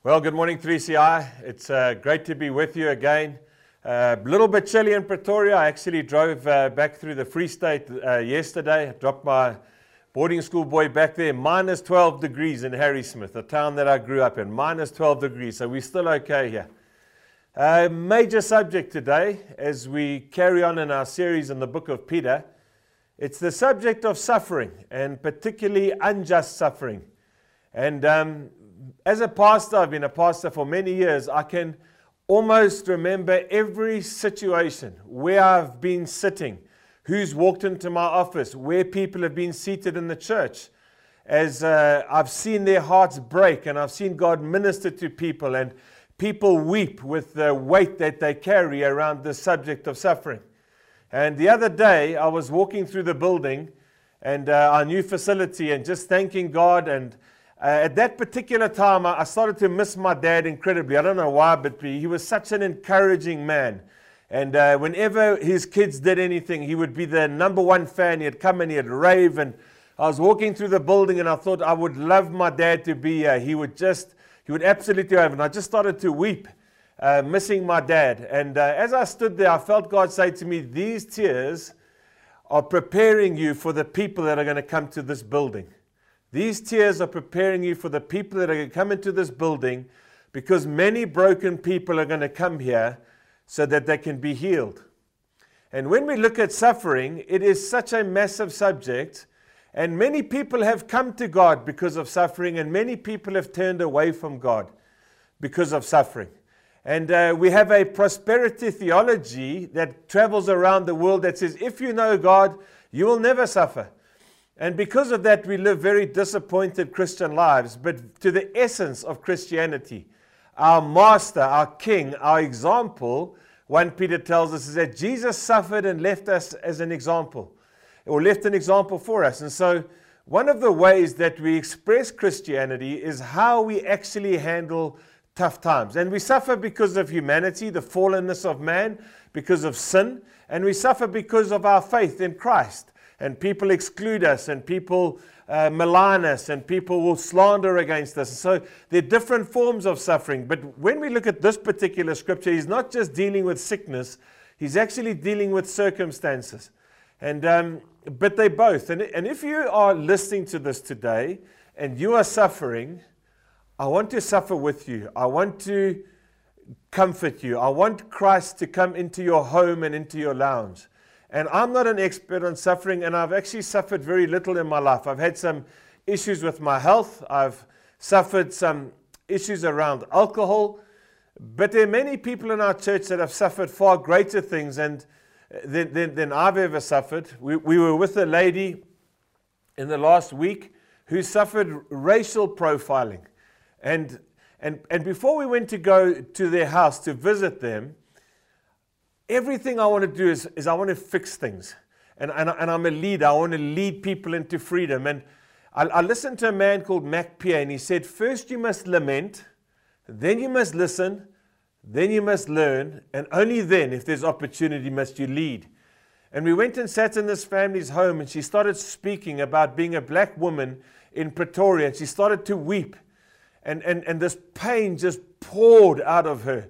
Well, good morning, 3CI. It's great to be with you again. A little bit chilly in Pretoria. I actually drove back through the Free State yesterday. I dropped my boarding school boy back there. Minus 12 degrees in Harrismith, the town that I grew up in. Minus 12 degrees, so we're still okay here. Major subject today as we carry on in our series in the book of Peter. It's the subject of suffering, and particularly unjust suffering. And as a pastor, I've been a pastor for many years, I can almost remember every situation where I've been sitting, who's walked into my office, where people have been seated in the church, as I've seen their hearts break, and I've seen God minister to people, and people weep with the weight that they carry around the subject of suffering. And the other day, I was walking through the building and our new facility and just thanking God, and at that particular time, I started to miss my dad incredibly. I don't know why, but he was such an encouraging man. And whenever his kids did anything, he would be the number one fan. He'd come and he'd rave. And I was walking through the building, and I thought I would love my dad to be here. He would absolutely have. And I just started to weep, missing my dad. And as I stood there, I felt God say to me, these tears are preparing you for the people that are going to come to this building. These tears are preparing you for the people that are going to come into this building, because many broken people are going to come here so that they can be healed. And when we look at suffering, it is such a massive subject, and many people have come to God because of suffering, and many people have turned away from God because of suffering. And we have a prosperity theology that travels around the world that says, if you know God, you will never suffer. And because of that, we live very disappointed Christian lives. But to the essence of Christianity, our master, our king, our example, 1 Peter tells us, is that Jesus suffered and left us as an example, or left an example for us. And so one of the ways that we express Christianity is how we actually handle tough times. And we suffer because of humanity, the fallenness of man, because of sin, and we suffer because of our faith in Christ. And people exclude us, and people malign us, and people will slander against us. So there are different forms of suffering. But when we look at this particular scripture, he's not just dealing with sickness, he's actually dealing with circumstances. And but they both. And if you are listening to this today and you are suffering, I want to suffer with you. I want to comfort you. I want Christ to come into your home and into your lounge. And I'm not an expert on suffering, and I've actually suffered very little in my life. I've had some issues with my health. I've suffered some issues around alcohol. But there are many people in our church that have suffered far greater things than I've ever suffered. We were with a lady in the last week who suffered racial profiling. And before we went to go to their house to visit them, everything I want to do is I want to fix things. And I'm a leader. I want to lead people into freedom. And I listened to a man called Mac Pierre, and he said, first you must lament, then you must listen, then you must learn, and only then, if there's opportunity, must you lead. And we went and sat in this family's home, and she started speaking about being a black woman in Pretoria, and she started to weep. And this pain just poured out of her.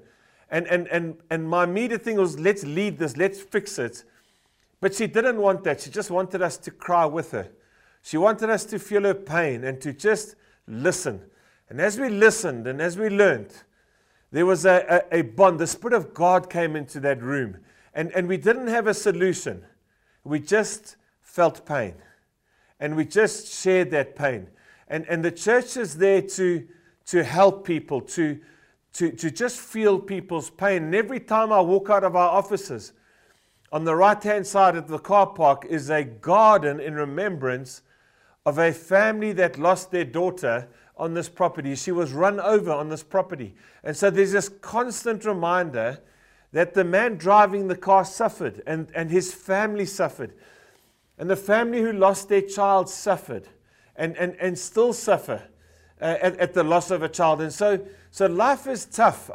And my immediate thing was, let's lead this, let's fix it. But she didn't want that. She just wanted us to cry with her. She wanted us to feel her pain and to just listen. And as we listened and as we learned, there was a bond. The Spirit of God came into that room. And we didn't have a solution. We just felt pain. And we just shared that pain. And the church is there to help people, to just feel people's pain. And every time I walk out of our offices, on the right-hand side of the car park is a garden in remembrance of a family that lost their daughter on this property. She was run over on this property. And so there's this constant reminder that the man driving the car suffered, and his family suffered. And the family who lost their child suffered, and still suffer at the loss of a child. And so life is tough.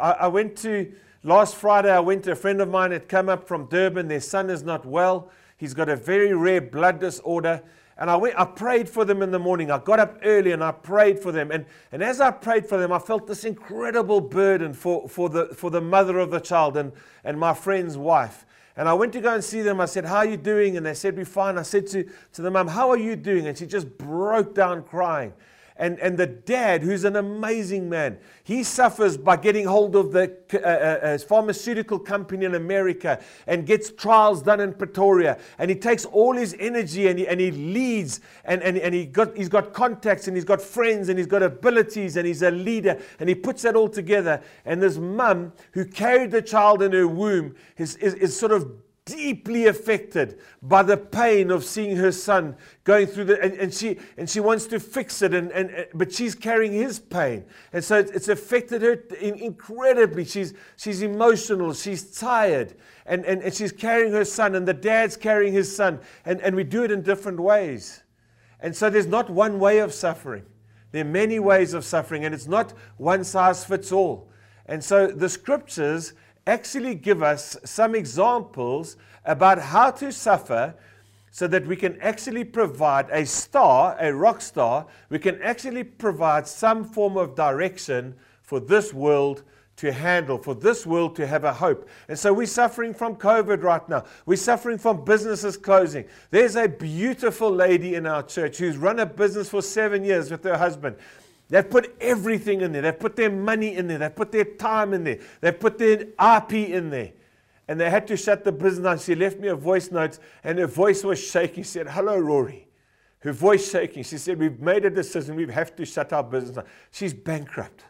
Last Friday, I went to a friend of mine had come up from Durban. Their son is not well. He's got a very rare blood disorder. And I prayed for them in the morning. I got up early and I prayed for them. And as I prayed for them, I felt this incredible burden for the mother of the child and my friend's wife. And I went to go and see them. I said, how are you doing? And they said, we're fine. I said to the mum, how are you doing? And she just broke down crying. And the dad, who's an amazing man, he suffers by getting hold of the pharmaceutical company in America and gets trials done in Pretoria. And he takes all his energy and he leads and he's got contacts and he's got friends and he's got abilities and he's a leader and he puts that all together. And this mum who carried the child in her womb is sort of deeply affected by the pain of seeing her son going through and she wants to fix it but she's carrying his pain, and so it's affected her incredibly. She's emotional, she's tired, and she's carrying her son, and the dad's carrying his son, and we do it in different ways. And so there's not one way of suffering. There are many ways of suffering, and it's not one size fits all. And so the scriptures actually give us some examples about how to suffer so that we can actually provide a rock star, we can actually provide some form of direction for this world to handle, for this world to have a hope. And so we're suffering from COVID right now. We're suffering from businesses closing. There's a beautiful lady in our church who's run a business for 7 years with her husband. They've put everything in there. They've put their money in there. They've put their time in there. They've put their RP in there. And they had to shut the business down. She left me a voice note, and her voice was shaking. She said, hello, Rory. Her voice shaking. She said, we've made a decision. We have to shut our business down. She's bankrupt.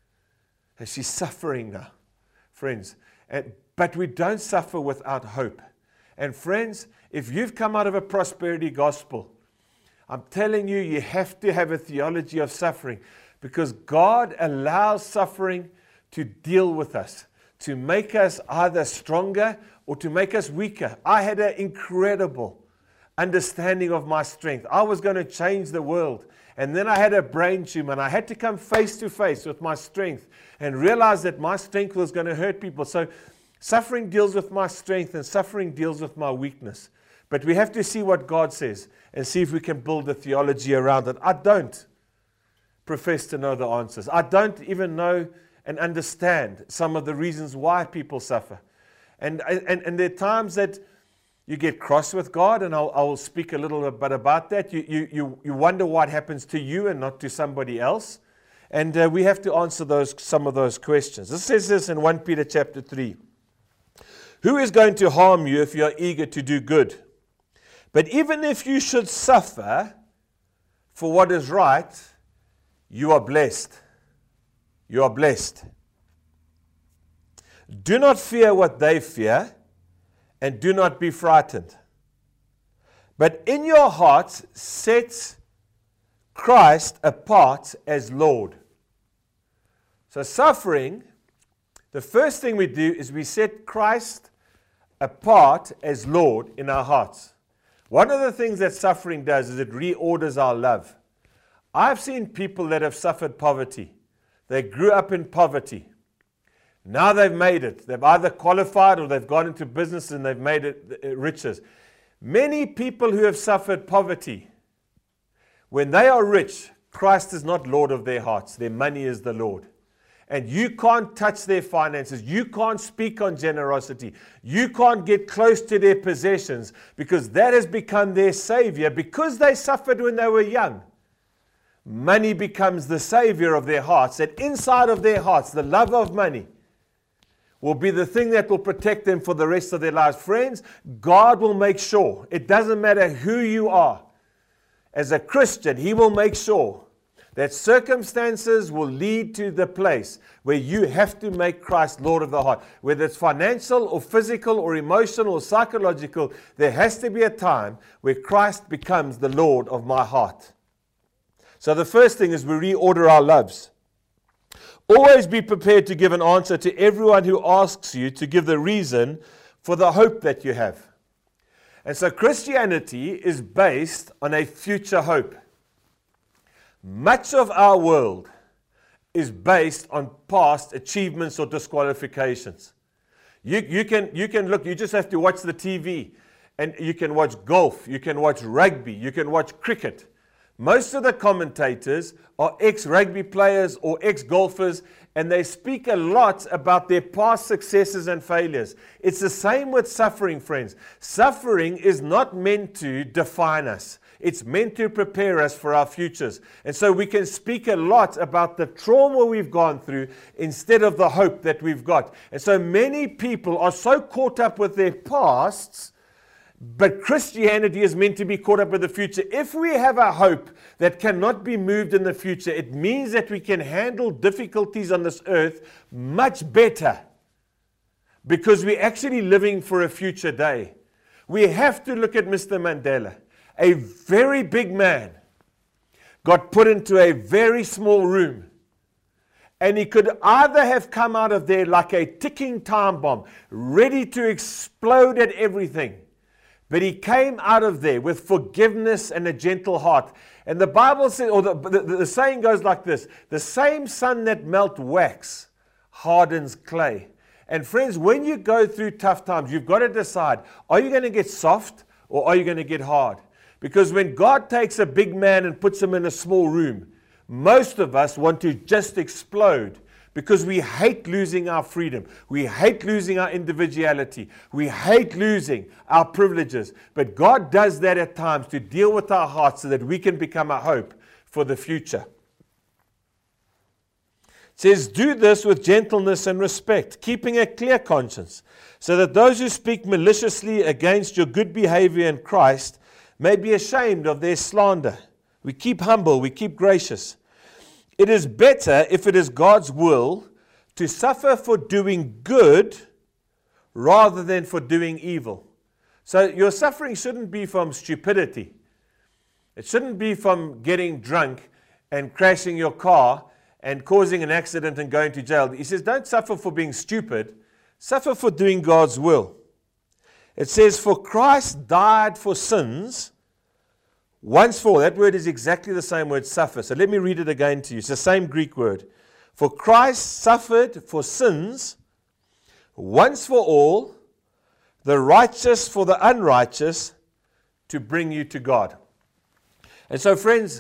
And she's suffering now, friends. But we don't suffer without hope. And friends, if you've come out of a prosperity gospel, I'm telling you, you have to have a theology of suffering, because God allows suffering to deal with us, to make us either stronger or to make us weaker. I had an incredible understanding of my strength. I was going to change the world. And then I had a brain tumor, and I had to come face to face with my strength and realize that my strength was going to hurt people. So suffering deals with my strength and suffering deals with my weakness. But we have to see what God says and see if we can build a theology around it. I don't profess to know the answers. I don't even know and understand some of the reasons why people suffer. And there are times that you get cross with God, and I'll speak a little bit about that. You wonder what happens to you and not to somebody else. And we have to answer some of those questions. It says this in 1 Peter chapter 3. Who is going to harm you if you are eager to do good? But even if you should suffer for what is right, you are blessed. You are blessed. Do not fear what they fear, and do not be frightened. But in your hearts set Christ apart as Lord. So suffering, the first thing we do is we set Christ apart as Lord in our hearts. One of the things that suffering does is it reorders our love. I've seen people that have suffered poverty. They grew up in poverty. Now they've made it. They've either qualified or they've gone into business and they've made it riches. Many people who have suffered poverty, when they are rich, Christ is not Lord of their hearts. Their money is the Lord. And you can't touch their finances. You can't speak on generosity. You can't get close to their possessions, because that has become their savior because they suffered when they were young. Money becomes the savior of their hearts. That inside of their hearts, the love of money will be the thing that will protect them for the rest of their lives. Friends, God will make sure, it doesn't matter who you are. As a Christian, He will make sure that circumstances will lead to the place where you have to make Christ Lord of the heart. Whether it's financial or physical or emotional or psychological, there has to be a time where Christ becomes the Lord of my heart. So the first thing is we reorder our loves. Always be prepared to give an answer to everyone who asks you to give the reason for the hope that you have. And so Christianity is based on a future hope. Much of our world is based on past achievements or disqualifications. You can look, you just have to watch the TV and you can watch golf, you can watch rugby, you can watch cricket. Most of the commentators are ex-rugby players or ex-golfers, and they speak a lot about their past successes and failures. It's the same with suffering, friends. Suffering is not meant to define us. It's meant to prepare us for our futures. And so we can speak a lot about the trauma we've gone through instead of the hope that we've got. And so many people are so caught up with their pasts, but Christianity is meant to be caught up with the future. If we have a hope that cannot be moved in the future, it means that we can handle difficulties on this earth much better, because we're actually living for a future day. We have to look at Mr. Mandela, a very big man, got put into a very small room. And he could either have come out of there like a ticking time bomb, ready to explode at everything. But he came out of there with forgiveness and a gentle heart. And the Bible says, or the saying goes like this: the same sun that melts wax hardens clay. And friends, when you go through tough times, you've got to decide, are you going to get soft or are you going to get hard? Because when God takes a big man and puts him in a small room, most of us want to just explode, because we hate losing our freedom. We hate losing our individuality. We hate losing our privileges. But God does that at times to deal with our hearts so that we can become a hope for the future. It says, do this with gentleness and respect, keeping a clear conscience, so that those who speak maliciously against your good behavior in Christ may be ashamed of their slander. We keep humble, we keep gracious. It is better, if it is God's will, to suffer for doing good rather than for doing evil. So your suffering shouldn't be from stupidity. It shouldn't be from getting drunk and crashing your car and causing an accident and going to jail. He says, don't suffer for being stupid. Suffer for doing God's will. It says, for Christ died for sins once for all. That word is exactly the same word, suffer. So let me read it again to you. It's the same Greek word. For Christ suffered for sins once for all, the righteous for the unrighteous, to bring you to God. And so, friends,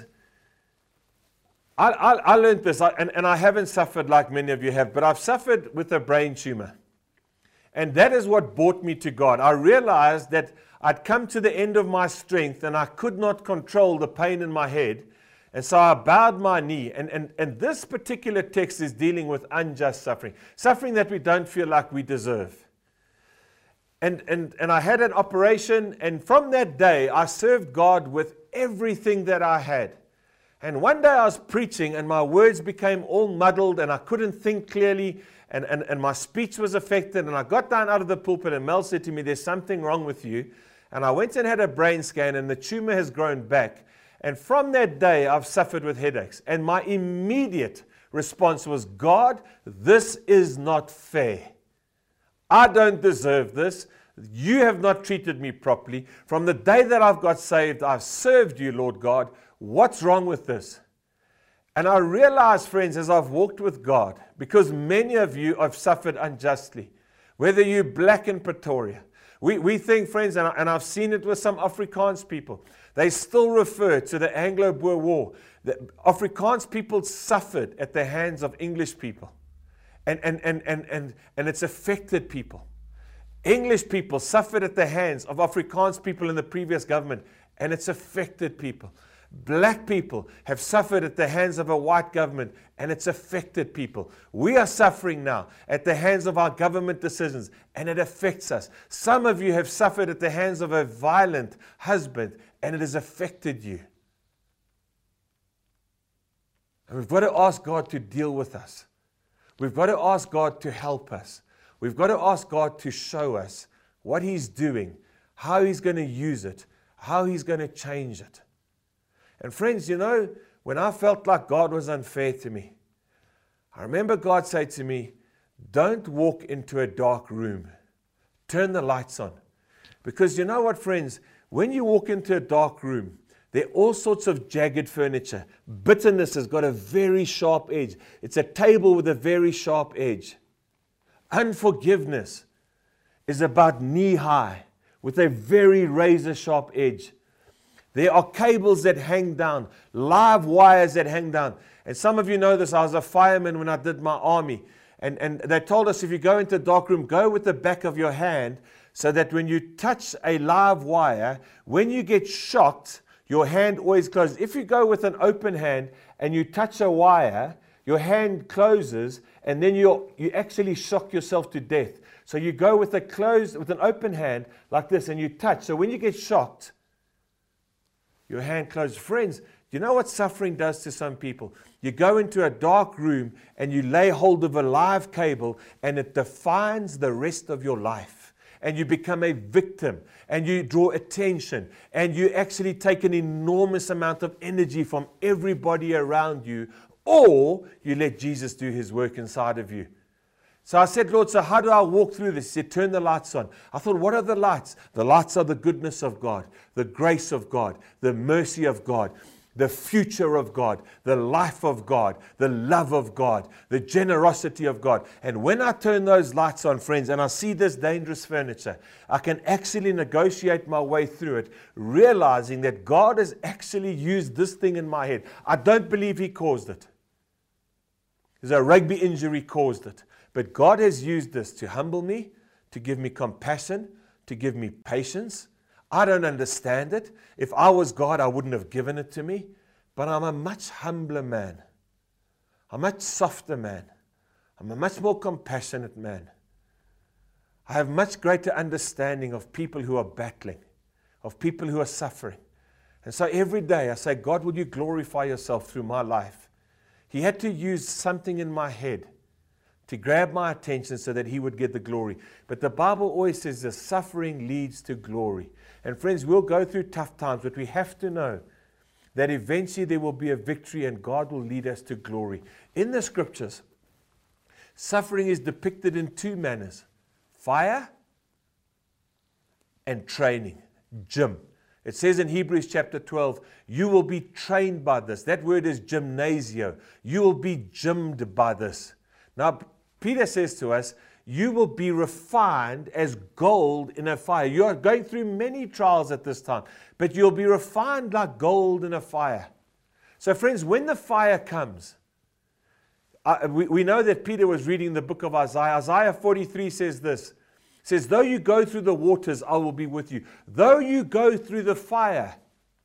I learned this, and I haven't suffered like many of you have, but I've suffered with a brain tumor. And that is what brought me to God. I realized that I'd come to the end of my strength and I could not control the pain in my head. And so I bowed my knee. And this particular text is dealing with unjust suffering. Suffering that we don't feel like we deserve. And I had an operation, and from that day I served God with everything that I had. And one day I was preaching and my words became all muddled and I couldn't think clearly, and my speech was affected, and I got down out of the pulpit and Mel said to me, there's something wrong with you. And I went and had a brain scan, and the tumor has grown back. And from that day, I've suffered with headaches. And my immediate response was, God, this is not fair. I don't deserve this. You have not treated me properly. From the day that I've got saved, I've served you, Lord God. What's wrong with this? And I realized, friends, as I've walked with God, because many of you have suffered unjustly, whether you're black in Pretoria. We think, friends, and I've seen it with some Afrikaans people, they still refer to the Anglo-Boer War. The Afrikaans people suffered at the hands of English people. And it's affected people. English people suffered at the hands of Afrikaans people in the previous government, and it's affected people. Black people have suffered at the hands of a white government, and it's affected people. We are suffering now at the hands of our government decisions, and it affects us. Some of you have suffered at the hands of a violent husband, and it has affected you. And we've got to ask God to deal with us. We've got to ask God to help us. We've got to ask God to show us what He's doing, how He's going to use it, how He's going to change it. And friends, you know, when I felt like God was unfair to me, I remember God said to me, don't walk into a dark room. Turn the lights on. Because you know what, friends? When you walk into a dark room, there are all sorts of jagged furniture. Bitterness has got a very sharp edge. It's a table with a very sharp edge. Unforgiveness is about knee high with a very razor sharp edge. There are cables that hang down, live wires that hang down. And some of you know this. I was a fireman when I did my army. And they told us if you go into a dark room, go with the back of your hand so that when you touch a live wire, when you get shocked, your hand always closes. If you go with an open hand and you touch a wire, your hand closes and then you actually shock yourself to death. So you go with an open hand like this and you touch. So when you get shocked, your hand closes. Friends, do you know what suffering does to some people? You go into a dark room and you lay hold of a live cable and it defines the rest of your life. And you become a victim and you draw attention and you actually take an enormous amount of energy from everybody around you, or you let Jesus do His work inside of you. So I said, Lord, so how do I walk through this? He said, turn the lights on. I thought, what are the lights? The lights are the goodness of God, the grace of God, the mercy of God, the future of God, the life of God, the love of God, the generosity of God. And when I turn those lights on, friends, and I see this dangerous furniture, I can actually negotiate my way through it, realizing that God has actually used this thing in my head. I don't believe He caused it. There's a rugby injury caused it. But God has used this to humble me, to give me compassion, to give me patience. I don't understand it. If I was God, I wouldn't have given it to me. But I'm a much humbler man. I'm a much softer man. I'm a much more compassionate man. I have much greater understanding of people who are battling, of people who are suffering. And so every day I say, God, would you glorify yourself through my life? He had to use something in my head to grab my attention so that He would get the glory. But the Bible always says the suffering leads to glory. And friends, we'll go through tough times, but we have to know that eventually there will be a victory and God will lead us to glory. In the scriptures, suffering is depicted in two manners: fire and training, gym. It says in Hebrews chapter 12, you will be trained by this. That word is gymnasio. You will be gymmed by this. Now, Peter says to us, you will be refined as gold in a fire. You are going through many trials at this time, but you'll be refined like gold in a fire. So friends, when the fire comes, we know that Peter was reading the book of Isaiah. Isaiah 43 says this. It says, though you go through the waters, I will be with you. Though you go through the fire,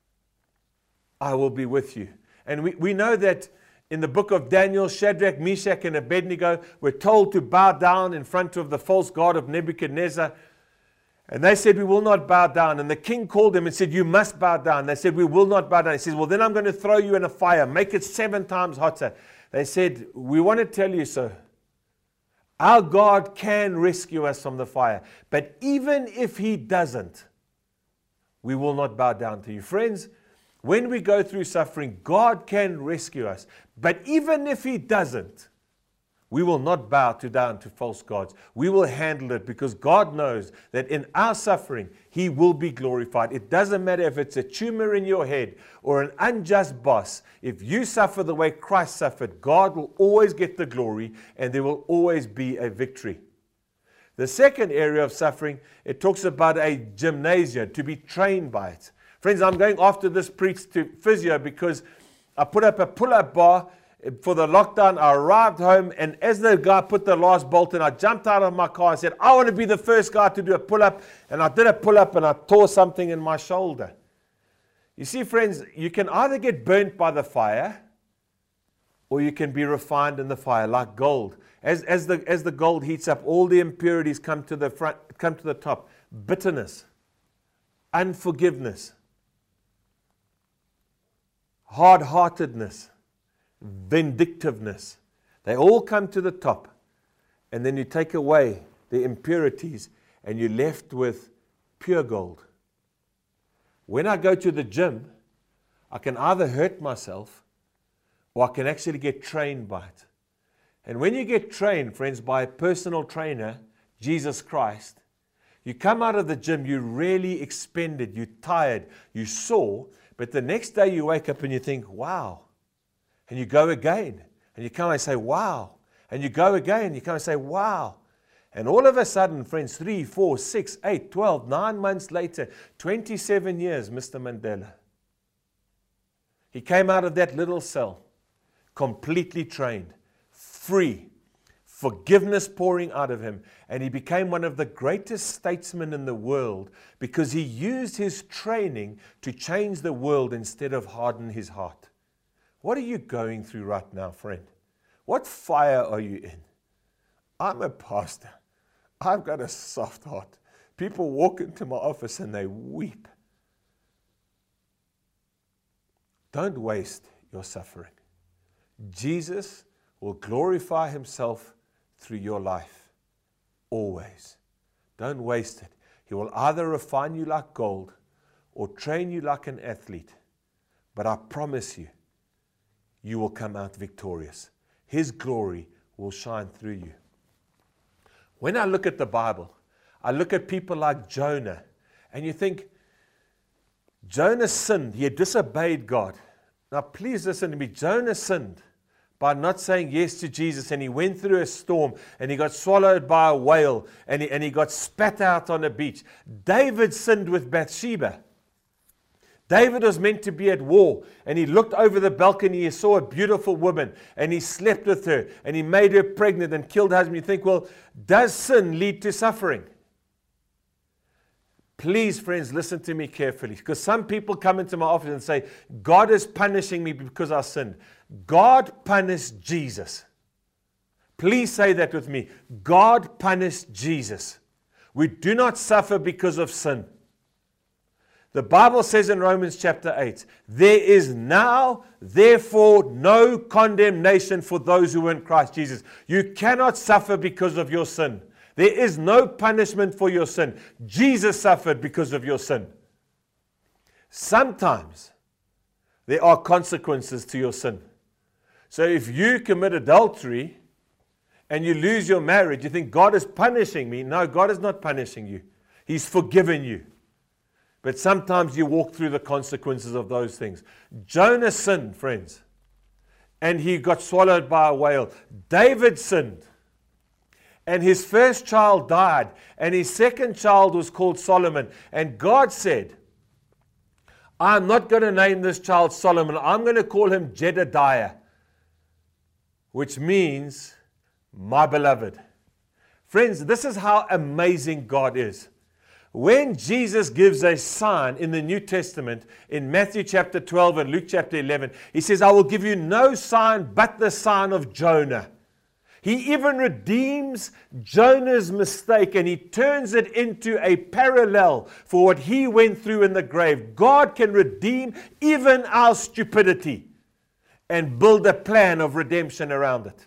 I will be with you. And we know that in the book of Daniel, Shadrach, Meshach, and Abednego were told to bow down in front of the false god of Nebuchadnezzar. And they said, we will not bow down. And the king called them and said, you must bow down. They said, we will not bow down. He says, well, then I'm going to throw you in a fire. Make it 7 times hotter. They said, we want to tell you so. Our God can rescue us from the fire. But even if He doesn't, we will not bow down to you. Friends, when we go through suffering, God can rescue us. But even if He doesn't, we will not bow down to false gods. We will handle it because God knows that in our suffering, He will be glorified. It doesn't matter if it's a tumor in your head or an unjust boss. If you suffer the way Christ suffered, God will always get the glory and there will always be a victory. The second area of suffering, it talks about a gymnasium, to be trained by it. Friends, I'm going after this preach to physio because I put up a pull-up bar for the lockdown. I arrived home, and as the guy put the last bolt in, I jumped out of my car and said, I want to be the first guy to do a pull-up. And I did a pull-up and I tore something in my shoulder. You see, friends, you can either get burnt by the fire or you can be refined in the fire like gold. As the gold heats up, all the impurities come to the top. Bitterness, unforgiveness, hard-heartedness, vindictiveness. They all come to the top. And then you take away the impurities and you're left with pure gold. When I go to the gym, I can either hurt myself or I can actually get trained by it. And when you get trained, friends, by a personal trainer, Jesus Christ, you come out of the gym, you're really expended, you're tired, you're sore, but the next day you wake up and you think, wow. And you go again. And you come and say, wow. And you go again. You come and say, wow. And all of a sudden, friends, 3, 4, 6, 8, 12, 9 months later, 27 years, Mr. Mandela. He came out of that little cell, completely trained, free, forgiveness pouring out of him, and he became one of the greatest statesmen in the world because he used his training to change the world instead of harden his heart. What are you going through right now, friend? What fire are you in? I'm a pastor. I've got a soft heart. People walk into my office and they weep. Don't waste your suffering. Jesus will glorify himself through your life. Always. Don't waste it. He will either refine you like gold or train you like an athlete. But I promise you, you will come out victorious. His glory will shine through you. When I look at the Bible, I look at people like Jonah, and you think, Jonah sinned. He had disobeyed God. Now, please listen to me. Jonah sinned by not saying yes to Jesus, and he went through a storm, and he got swallowed by a whale, and he got spat out on a beach. David sinned with Bathsheba. David was meant to be at war, and he looked over the balcony, he saw a beautiful woman, and he slept with her, and he made her pregnant and killed her husband. You think, well, does sin lead to suffering? Please, friends, listen to me carefully, because some people come into my office and say, God is punishing me because I sinned. God punished Jesus. Please say that with me. God punished Jesus. We do not suffer because of sin. The Bible says in Romans chapter 8, there is now, therefore, no condemnation for those who are in Christ Jesus. You cannot suffer because of your sin. There is no punishment for your sin. Jesus suffered because of your sin. Sometimes there are consequences to your sin. So if you commit adultery and you lose your marriage, you think God is punishing me. No, God is not punishing you. He's forgiven you. But sometimes you walk through the consequences of those things. Jonah sinned, friends, and he got swallowed by a whale. David sinned, and his first child died, and his second child was called Solomon. And God said, I'm not going to name this child Solomon. I'm going to call him Jedediah, which means my beloved. Friends, this is how amazing God is. When Jesus gives a sign in the New Testament, in Matthew chapter 12 and Luke chapter 11, he says, I will give you no sign but the sign of Jonah. He even redeems Jonah's mistake and he turns it into a parallel for what he went through in the grave. God can redeem even our stupidity and build a plan of redemption around it.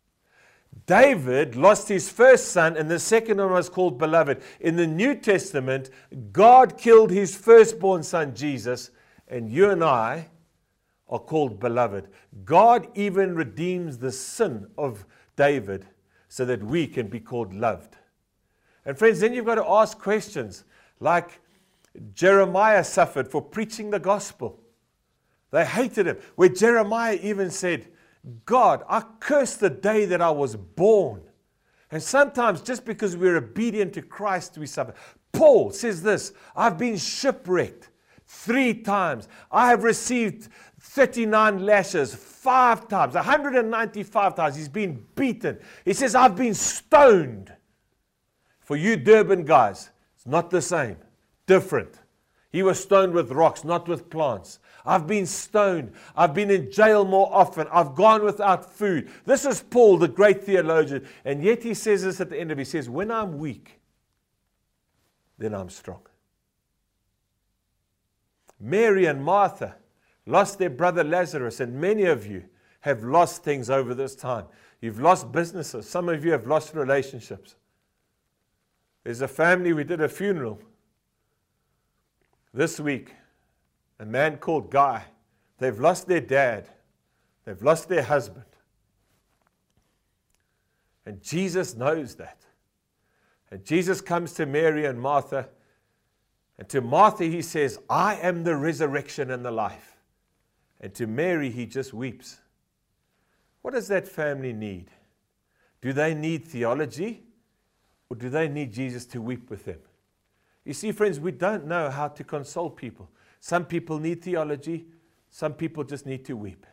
David lost his first son, and the second one was called beloved. In the New Testament, God killed his firstborn son, Jesus, and you and I are called beloved. God even redeems the sin of David so that we can be called loved. And friends, then you've got to ask questions like Jeremiah suffered for preaching the gospel. They hated him. Where Jeremiah even said, God, I curse the day that I was born. And sometimes just because we're obedient to Christ, we suffer. Paul says this, I've been shipwrecked 3 times. I have received 39 lashes 5 times, 195 times. He's been beaten. He says, I've been stoned. For you Durban guys, it's not the same. Different. He was stoned with rocks, not with plants. I've been stoned. I've been in jail more often. I've gone without food. This is Paul, the great theologian. And yet he says this at the end of it. He says, when I'm weak, then I'm strong. Mary and Martha lost their brother Lazarus. And many of you have lost things over this time. You've lost businesses. Some of you have lost relationships. There's a family, we did a funeral this week. A man called Guy. They've lost their dad. They've lost their husband. And Jesus knows that. And Jesus comes to Mary and Martha. And to Martha he says, I am the resurrection and the life. And to Mary he just weeps. What does that family need? Do they need theology? or do they need Jesus to weep with them? You see, friends, we don't know how to console people. Some people need theology. Some people just need to weep.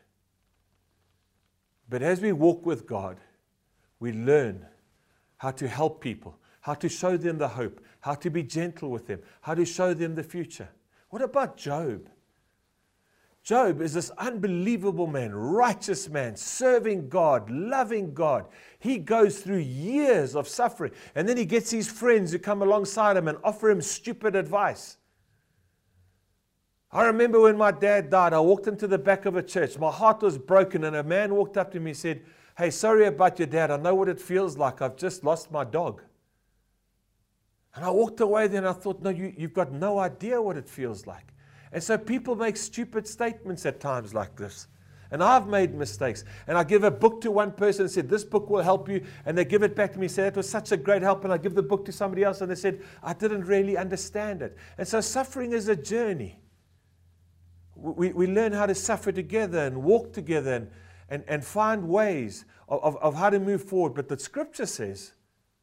But as we walk with God, we learn how to help people, how to show them the hope, how to be gentle with them, how to show them the future. What about Job? Job is this unbelievable man, righteous man, serving God, loving God. He goes through years of suffering, and then he gets his friends who come alongside him and offer him stupid advice. I remember when my dad died, I walked into the back of a church. My heart was broken, and a man walked up to me and said, "Hey, sorry about your dad. I know what it feels like. I've just lost my dog." And I walked away then, and I thought, no, you've got no idea what it feels like. And so people make stupid statements at times like this. And I've made mistakes. And I give a book to one person and said, "This book will help you." And they give it back to me and say, "It was such a great help." And I give the book to somebody else and they said, "I didn't really understand it." And so suffering is a journey. We learn how to suffer together and walk together and find ways of how to move forward. But the scripture says,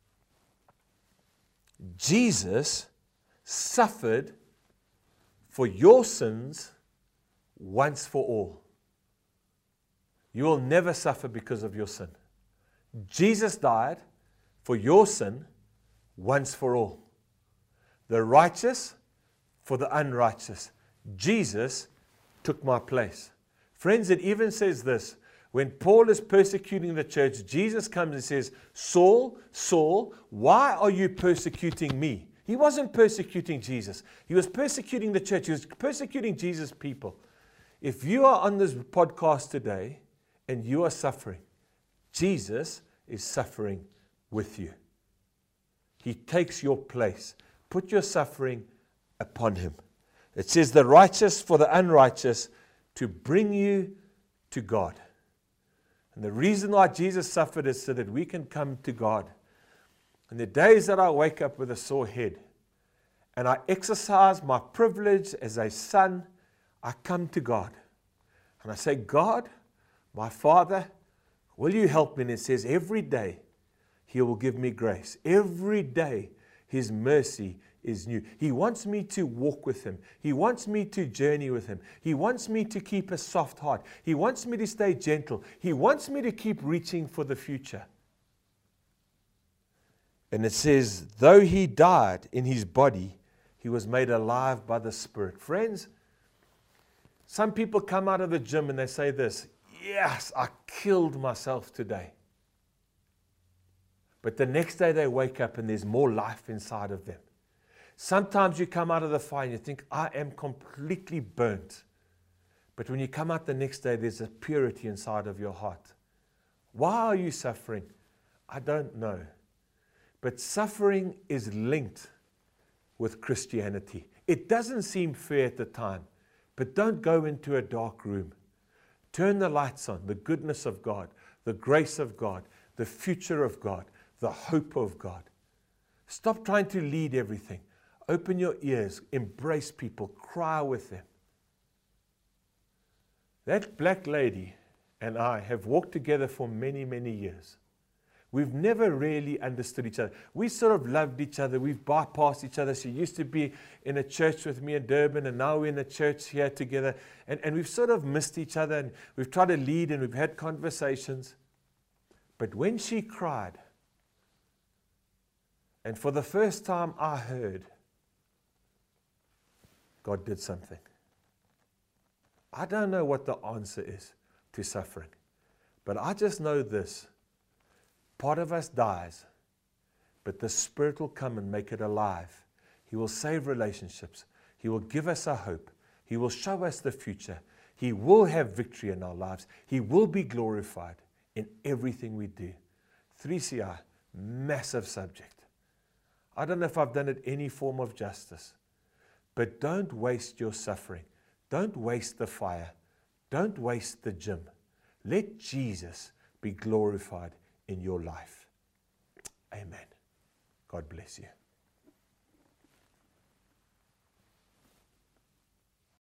Jesus suffered for your sins once for all. You will never suffer because of your sin. Jesus died for your sin once for all. The righteous for the unrighteous. Jesus took my place. Friends, it even says this. When Paul is persecuting the church, Jesus comes and says, "Saul, Saul, why are you persecuting me?" He wasn't persecuting Jesus. He was persecuting the church. He was persecuting Jesus' people. If you are on this podcast today and you are suffering, Jesus is suffering with you. He takes your place. Put your suffering upon him. It says the righteous for the unrighteous to bring you to God. And the reason why Jesus suffered is so that we can come to God. And the days that I wake up with a sore head and I exercise my privilege as a son, I come to God. And I say, "God, my Father, will you help me?" And it says every day he will give me grace. Every day his mercy is new. He wants me to walk with him. He wants me to journey with him. He wants me to keep a soft heart. He wants me to stay gentle. He wants me to keep reaching for the future. And it says, though he died in his body, he was made alive by the Spirit. Friends, some people come out of the gym and they say this, "Yes, I killed myself today." But the next day they wake up and there's more life inside of them. Sometimes you come out of the fire and you think, "I am completely burnt." But when you come out the next day, there's a purity inside of your heart. Why are you suffering? I don't know. But suffering is linked with Christianity. It doesn't seem fair at the time, but don't go into a dark room. Turn the lights on, the goodness of God, the grace of God, the future of God, the hope of God. Stop trying to lead everything. Open your ears, embrace people, cry with them. That black lady and I have walked together for many, many years. We've never really understood each other. We sort of loved each other. We've bypassed each other. She used to be in a church with me in Durban, and now we're in a church here together. And we've sort of missed each other, and we've tried to lead, and we've had conversations. But when she cried, and for the first time I heard, God did something. I don't know what the answer is to suffering, but I just know this. Part of us dies, but the Spirit will come and make it alive. He will save relationships. He will give us a hope. He will show us the future. He will have victory in our lives. He will be glorified in everything we do. 3CI, massive subject. I don't know if I've done it any form of justice, but don't waste your suffering. Don't waste the fire. Don't waste the gym. Let Jesus be glorified in your life. Amen. God bless you.